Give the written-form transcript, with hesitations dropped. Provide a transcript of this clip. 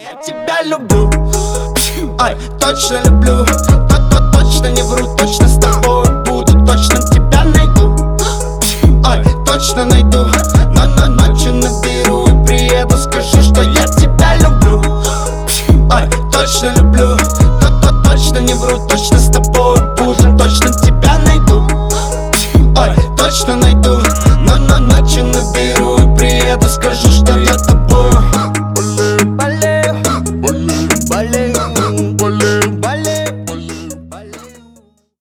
я тебя люблю. Ай, точно люблю, точно не вру, точно с тобой буду, точно тебя найду. Ай, точно найду, но ночью наберу и приеду, скажу, что я тебя люблю. Ай, точно люблю, точно не вру, точно с тобой буду, точно тебя найду. Ай, точно найду, но ночью наберу и приеду, скажу, что